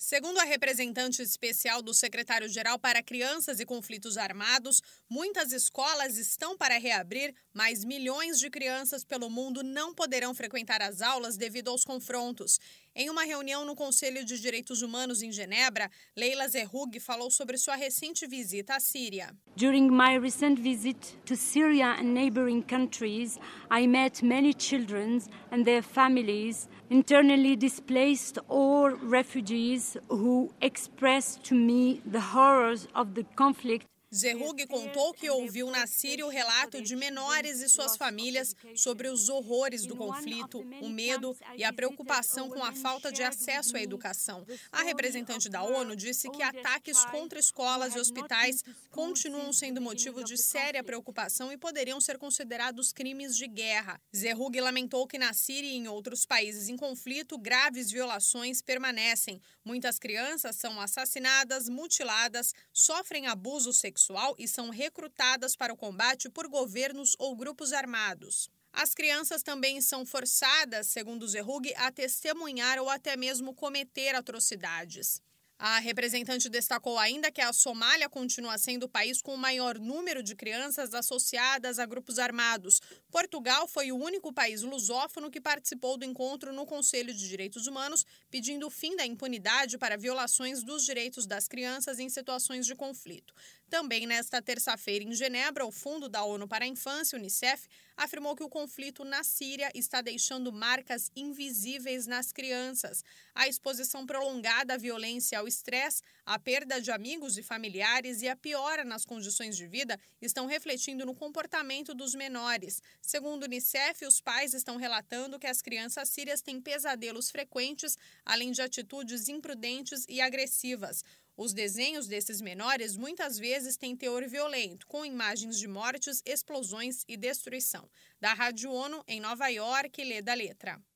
Segundo a representante especial do secretário-geral para Crianças e Conflitos Armados, muitas escolas estão para reabrir, mas milhões de crianças pelo mundo não poderão frequentar as aulas devido aos confrontos. Em uma reunião no Conselho de Direitos Humanos em Genebra, Leila Zerroug falou sobre sua recente visita à Síria. During my recent visit to Syria and neighboring countries, I met many children and their families, internally displaced or refugees who expressed to me the horrors of the conflict. Zerroug contou que ouviu na Síria o relato de menores e suas famílias sobre os horrores do conflito, o medo e a preocupação com a falta de acesso à educação. A representante da ONU disse que ataques contra escolas e hospitais continuam sendo motivo de séria preocupação e poderiam ser considerados crimes de guerra. Zerroug lamentou que na Síria e em outros países em conflito, graves violações permanecem. Muitas crianças são assassinadas, mutiladas, sofrem abuso sexual e são recrutadas para o combate por governos ou grupos armados. As crianças também são forçadas, segundo Zerroug, a testemunhar ou até mesmo cometer atrocidades. A representante destacou ainda que a Somália continua sendo o país com o maior número de crianças associadas a grupos armados. Portugal foi o único país lusófono que participou do encontro no Conselho de Direitos Humanos, pedindo o fim da impunidade para violações dos direitos das crianças em situações de conflito. Também nesta terça-feira, em Genebra, o Fundo da ONU para a Infância, UNICEF, afirmou que o conflito na Síria está deixando marcas invisíveis nas crianças. A exposição prolongada à violência, ao estresse, a perda de amigos e familiares e a piora nas condições de vida estão refletindo no comportamento dos menores. Segundo o UNICEF, os pais estão relatando que as crianças sírias têm pesadelos frequentes, além de atitudes imprudentes e agressivas. Os desenhos desses menores muitas vezes têm teor violento, com imagens de mortes, explosões e destruição. Da Rádio ONU, em Nova York, Leda Letra.